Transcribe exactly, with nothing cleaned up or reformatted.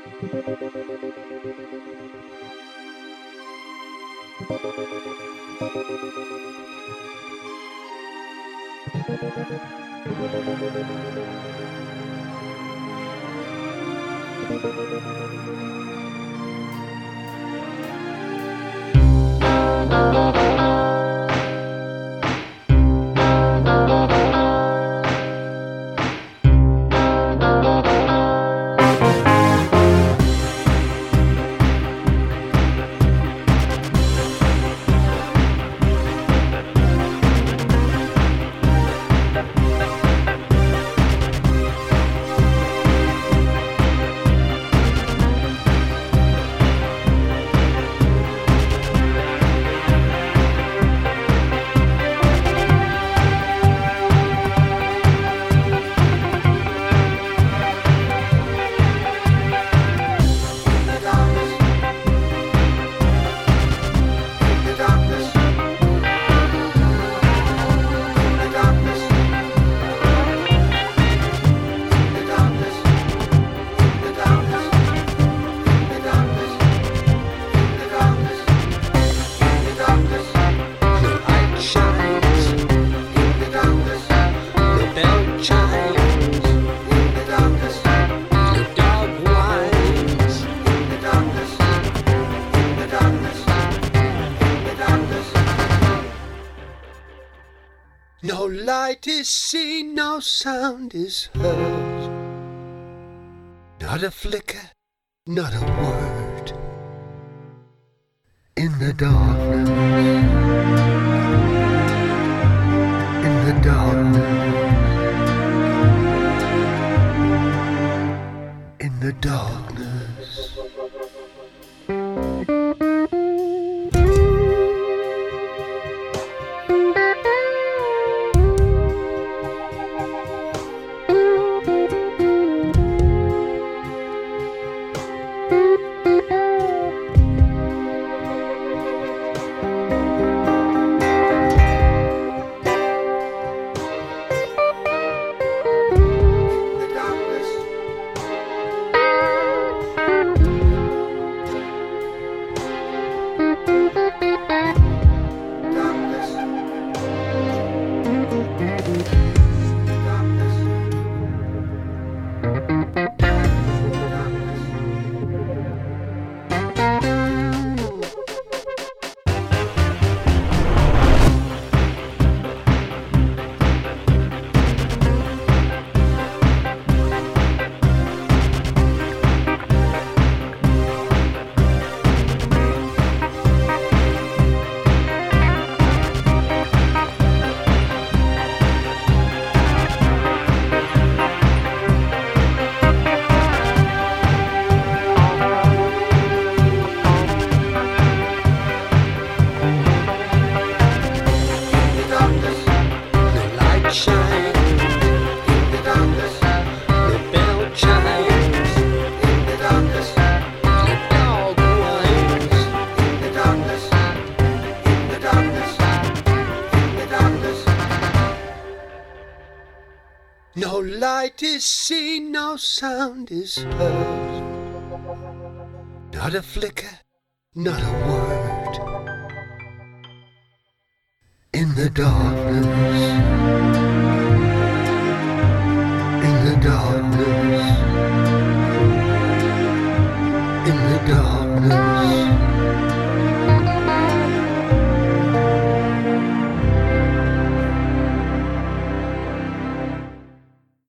No light is seen, no sound is heard. Not a flicker, not a word. In the darkness, in the darkness, in the darkness. No light is seen, no sound is heard. Not a flicker, not a word. In the darkness, in the darkness, in the darkness,